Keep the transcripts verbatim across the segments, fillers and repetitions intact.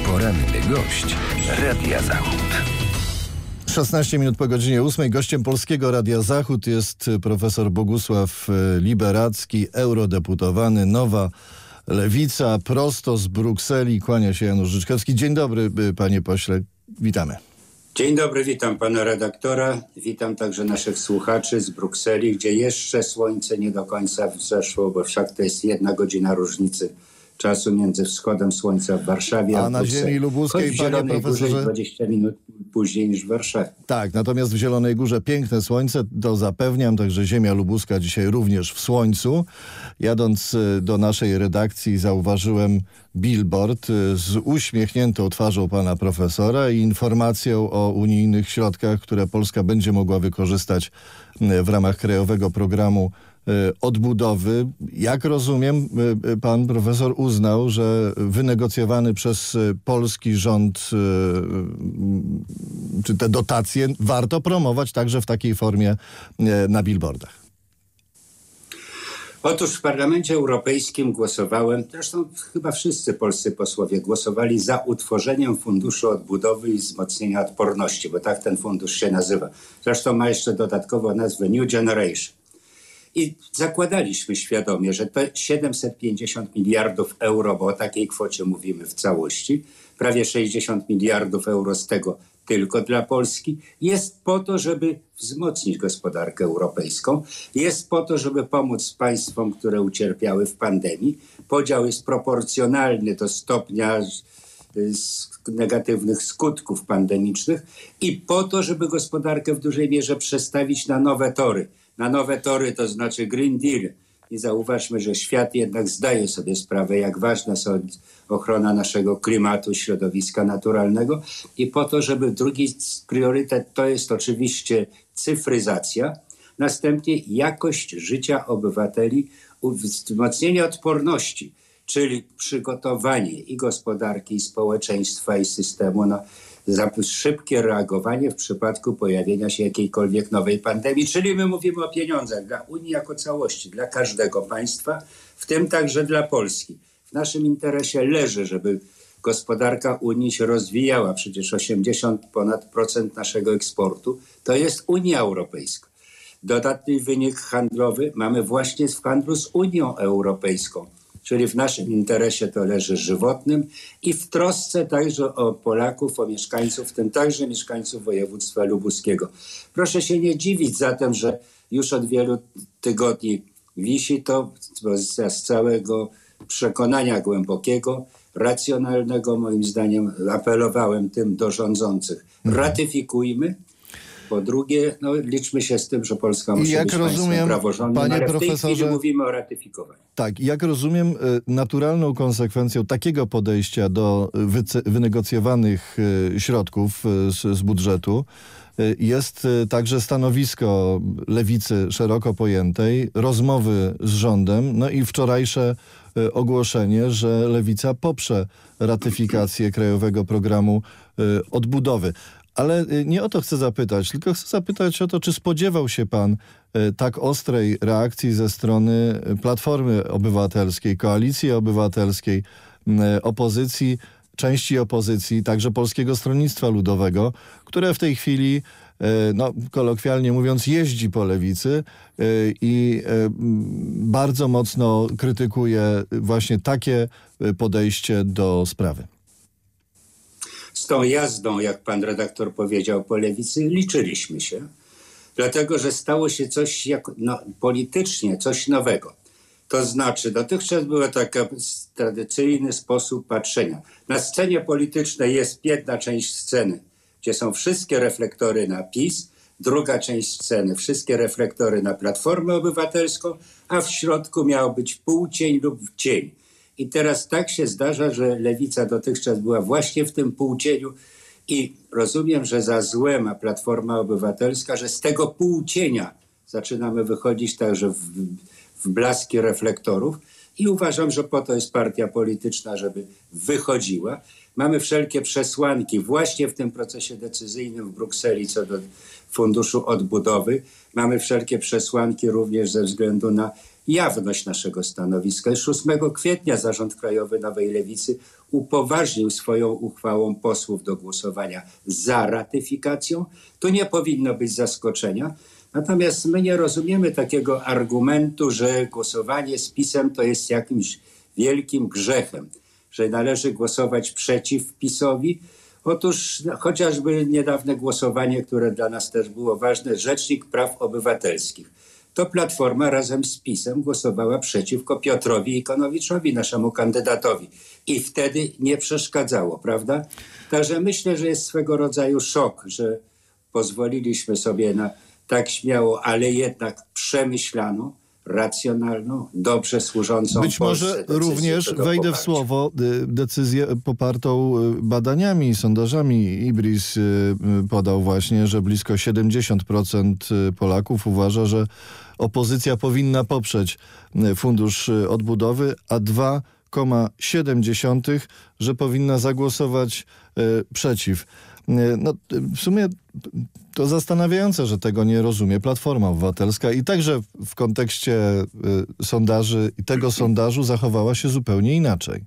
Poranny gość Radia Zachód. szesnaście minut po godzinie ósmej. Gościem Polskiego Radia Zachód jest profesor Bogusław Liberacki, eurodeputowany, Nowa Lewica, prosto z Brukseli. Kłania się Janusz Życzkowski. Dzień dobry, panie pośle. Witamy. Dzień dobry, witam pana redaktora. Witam także naszych słuchaczy z Brukseli, gdzie jeszcze słońce nie do końca wzeszło, bo wszak to jest jedna godzina różnicy czasu między wschodem słońca w Warszawie a, a na Brukseli. ziemi lubuskiej, panie profesorze, dwadzieścia minut później niż w Warszawie. Tak, natomiast w Zielonej Górze piękne słońce, to zapewniam, także ziemia lubuska dzisiaj również w słońcu. Jadąc do naszej redakcji zauważyłem billboard z uśmiechniętą twarzą pana profesora i informacją o unijnych środkach, które Polska będzie mogła wykorzystać w ramach krajowego programu odbudowy. Jak rozumiem, pan profesor uznał, że wynegocjowany przez polski rząd czy te dotacje warto promować także w takiej formie na billboardach. Otóż w Parlamencie Europejskim głosowałem, zresztą chyba wszyscy polscy posłowie głosowali za utworzeniem Funduszu Odbudowy i Wzmocnienia Odporności, bo tak ten fundusz się nazywa. Zresztą ma jeszcze dodatkowo nazwę New Generation. I zakładaliśmy świadomie, że te siedemset pięćdziesiąt miliardów euro, bo o takiej kwocie mówimy w całości, prawie sześćdziesiąt miliardów euro z tego tylko dla Polski, jest po to, żeby wzmocnić gospodarkę europejską, jest po to, żeby pomóc państwom, które ucierpiały w pandemii. Podział jest proporcjonalny do stopnia negatywnych skutków pandemicznych i po to, żeby gospodarkę w dużej mierze przestawić na nowe tory. Na nowe tory, to znaczy Green Deal. I zauważmy, że świat jednak zdaje sobie sprawę, jak ważna jest ochrona naszego klimatu, środowiska naturalnego. I po to, żeby drugi priorytet to jest oczywiście cyfryzacja. Następnie jakość życia obywateli, wzmocnienie odporności, czyli przygotowanie i gospodarki, i społeczeństwa, i systemu na szybkie reagowanie w przypadku pojawienia się jakiejkolwiek nowej pandemii. Czyli my mówimy o pieniądzach dla Unii jako całości, dla każdego państwa, w tym także dla Polski. W naszym interesie leży, żeby gospodarka Unii się rozwijała. Przecież osiemdziesiąt ponad procent naszego eksportu to jest Unia Europejska. Dodatni wynik handlowy mamy właśnie w handlu z Unią Europejską. Czyli w naszym interesie to leży żywotnym i w trosce także o Polaków, o mieszkańców, w tym także mieszkańców województwa lubuskiego. Proszę się nie dziwić zatem, że już od wielu tygodni wisi to z całego przekonania głębokiego, racjonalnego, moim zdaniem apelowałem tym do rządzących. Ratyfikujmy. Po drugie, no, liczmy się z tym, że Polska musi jak być rozumiem, państwem praworządnym, panie ale w profesorze, tej chwili mówimy o ratyfikowaniu. Tak, jak rozumiem, naturalną konsekwencją takiego podejścia do wyce- wynegocjowanych środków z, z budżetu jest także stanowisko lewicy szeroko pojętej, rozmowy z rządem, no i wczorajsze ogłoszenie, że lewica poprze ratyfikację Krajowego Programu Odbudowy. Ale nie o to chcę zapytać, tylko chcę zapytać o to, czy spodziewał się pan tak ostrej reakcji ze strony Platformy Obywatelskiej, Koalicji Obywatelskiej, opozycji, części opozycji, także Polskiego Stronnictwa Ludowego, które w tej chwili, no, kolokwialnie mówiąc, jeździ po lewicy i bardzo mocno krytykuje właśnie takie podejście do sprawy. Z tą jazdą, jak pan redaktor powiedział, po lewicy liczyliśmy się, dlatego że stało się coś jak, no, politycznie, coś nowego. To znaczy, dotychczas był taki tradycyjny sposób patrzenia. Na scenie politycznej jest jedna część sceny, gdzie są wszystkie reflektory na PiS, druga część sceny, wszystkie reflektory na Platformę Obywatelską, a w środku miał być półcień lub cień. I teraz tak się zdarza, że lewica dotychczas była właśnie w tym półcieniu i rozumiem, że za złe ma Platforma Obywatelska, że z tego półcienia zaczynamy wychodzić także w, w blaski reflektorów i uważam, że po to jest partia polityczna, żeby wychodziła. Mamy wszelkie przesłanki właśnie w tym procesie decyzyjnym w Brukseli co do Funduszu Odbudowy. Mamy wszelkie przesłanki również ze względu na jawność naszego stanowiska. szóstego kwietnia Zarząd Krajowy Nowej Lewicy upoważnił swoją uchwałą posłów do głosowania za ratyfikacją. Tu nie powinno być zaskoczenia. Natomiast my nie rozumiemy takiego argumentu, że głosowanie z PiS-em to jest jakimś wielkim grzechem, że należy głosować przeciw PiS-owi. Otóż no, chociażby niedawne głosowanie, które dla nas też było ważne, Rzecznik Praw Obywatelskich. To Platforma razem z PiS-em głosowała przeciwko Piotrowi Ikonowiczowi, naszemu kandydatowi. I wtedy nie przeszkadzało, prawda? Także myślę, że jest swego rodzaju szok, że pozwoliliśmy sobie na tak śmiało, ale jednak przemyślaną, racjonalną, dobrze służącą Być Polsce może decyzję, również wejdę w poparcia. słowo y, decyzję popartą y, badaniami, sondażami. Ibris y, y, podał właśnie, że blisko siedemdziesiąt procent Polaków uważa, że opozycja powinna poprzeć y, Fundusz y, Odbudowy, a dwa przecinek siedem, że powinna zagłosować y, przeciw. No, w sumie to zastanawiające, że tego nie rozumie Platforma Obywatelska i także w kontekście y, sondaży i tego sondażu zachowała się zupełnie inaczej.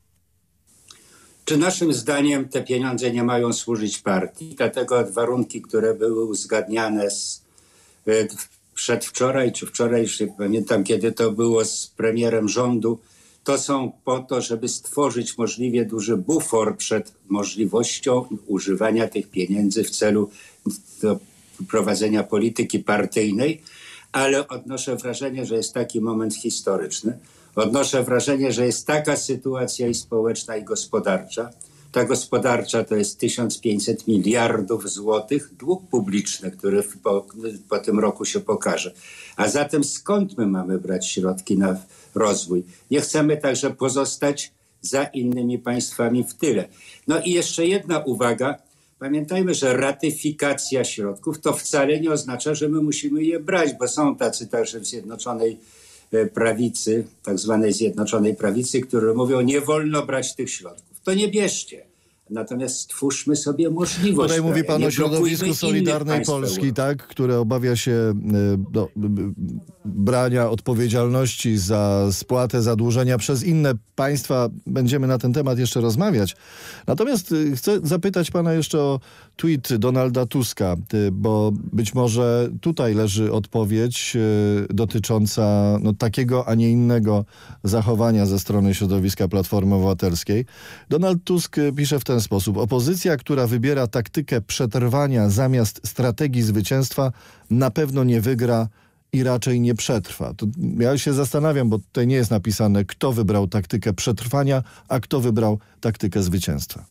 Czy naszym zdaniem te pieniądze nie mają służyć partii? Dlatego warunki, które były uzgadniane z, y, przedwczoraj czy wczoraj, już nie pamiętam kiedy to było, z premierem rządu, to są po to, żeby stworzyć możliwie duży bufor przed możliwością używania tych pieniędzy w celu do prowadzenia polityki partyjnej, ale odnoszę wrażenie, że jest taki moment historyczny. Odnoszę wrażenie, że jest taka sytuacja i społeczna, i gospodarcza. Ta gospodarcza to jest tysiąc pięćset miliardów złotych dług publiczny, który po, po tym roku się pokaże. A zatem skąd my mamy brać środki na rozwój? Nie chcemy także pozostać za innymi państwami w tyle. No i jeszcze jedna uwaga. Pamiętajmy, że ratyfikacja środków to wcale nie oznacza, że my musimy je brać, bo są tacy także w Zjednoczonej Prawicy, tak zwanej Zjednoczonej Prawicy, które mówią, nie wolno brać tych środków. To nie bierzcie. Natomiast stwórzmy sobie możliwość. Tutaj mówi pan o środowisku Solidarnej Polski, tak, które obawia się no, brania odpowiedzialności za spłatę zadłużenia przez inne państwa. Będziemy na ten temat jeszcze rozmawiać. Natomiast chcę zapytać pana jeszcze o tweet Donalda Tuska, bo być może tutaj leży odpowiedź dotycząca no, takiego, a nie innego zachowania ze strony środowiska Platformy Obywatelskiej. Donald Tusk pisze w ten sposób. Opozycja, która wybiera taktykę przetrwania zamiast strategii zwycięstwa, na pewno nie wygra i raczej nie przetrwa. To ja się zastanawiam, bo tutaj nie jest napisane, kto wybrał taktykę przetrwania, a kto wybrał taktykę zwycięstwa.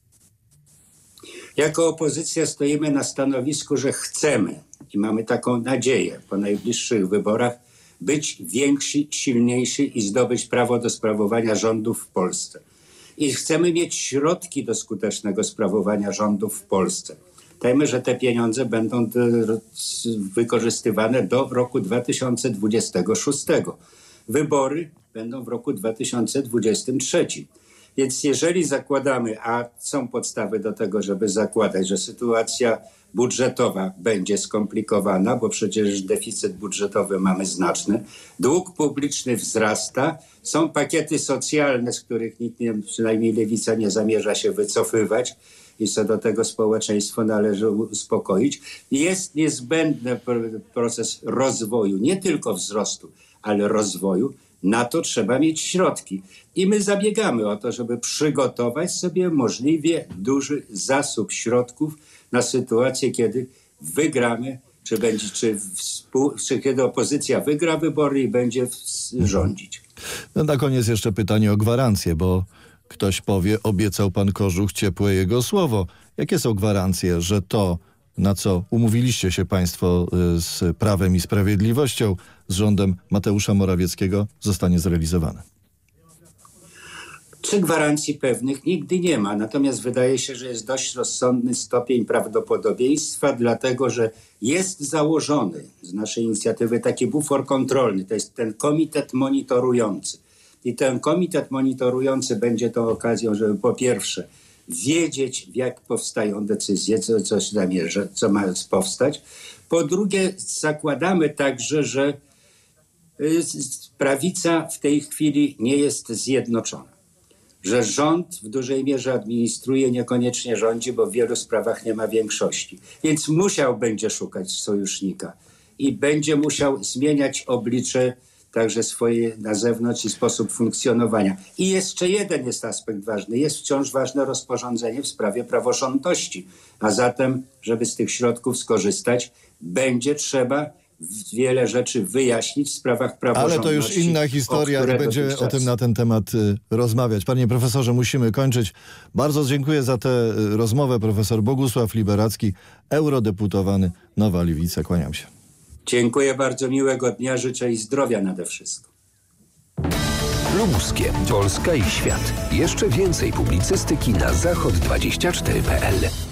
Jako opozycja stoimy na stanowisku, że chcemy i mamy taką nadzieję po najbliższych wyborach być więksi, silniejsi i zdobyć prawo do sprawowania rządów w Polsce. I chcemy mieć środki do skutecznego sprawowania rządów w Polsce. Dajmy, że te pieniądze będą do, wykorzystywane do roku dwa tysiące dwudziestego szóstego. Wybory będą w roku dwa tysiące dwudziestym trzecim. Więc jeżeli zakładamy, a są podstawy do tego, żeby zakładać, że sytuacja budżetowa będzie skomplikowana, bo przecież deficyt budżetowy mamy znaczny, dług publiczny wzrasta, są pakiety socjalne, z których nikt, nie, przynajmniej Lewica, nie zamierza się wycofywać i co do tego społeczeństwo należy uspokoić. Jest niezbędny proces rozwoju, nie tylko wzrostu, ale rozwoju. Na to trzeba mieć środki. I my zabiegamy o to, żeby przygotować sobie możliwie duży zasób środków na sytuację, kiedy wygramy, czy będzie, czy, współ, czy kiedy opozycja wygra wybory i będzie rządzić. No na koniec jeszcze pytanie o gwarancję, bo ktoś powie, obiecał pan Kożuch, ciepłe jego słowo. Jakie są gwarancje, że to, na co umówiliście się państwo z Prawem i Sprawiedliwością, z rządem Mateusza Morawieckiego, zostanie zrealizowane? Czy gwarancji pewnych nigdy nie ma, natomiast wydaje się, że jest dość rozsądny stopień prawdopodobieństwa, dlatego że jest założony z naszej inicjatywy taki bufor kontrolny, to jest ten komitet monitorujący. I ten komitet monitorujący będzie tą okazją, żeby po pierwsze wiedzieć, jak powstają decyzje, co, co się zamierza, co ma powstać. Po drugie, zakładamy także, że prawica w tej chwili nie jest zjednoczona. Że rząd w dużej mierze administruje, niekoniecznie rządzi, bo w wielu sprawach nie ma większości. Więc musiał będzie szukać sojusznika i będzie musiał zmieniać oblicze także swoje na zewnątrz i sposób funkcjonowania. I jeszcze jeden jest aspekt ważny. Jest wciąż ważne rozporządzenie w sprawie praworządności. A zatem, żeby z tych środków skorzystać, będzie trzeba wiele rzeczy wyjaśnić w sprawach praworządności. Ale to już inna historia, nie będziemy o tym na ten temat y, rozmawiać. Panie profesorze, musimy kończyć. Bardzo dziękuję za tę y, rozmowę. Profesor Bogusław Liberacki, eurodeputowany, Nowa Lewica. Kłaniam się. Dziękuję bardzo, miłego dnia, życzę i zdrowia nade wszystko. Lubuskie, Polska i świat. Jeszcze więcej publicystyki na zachod dwadzieścia cztery kropka p l.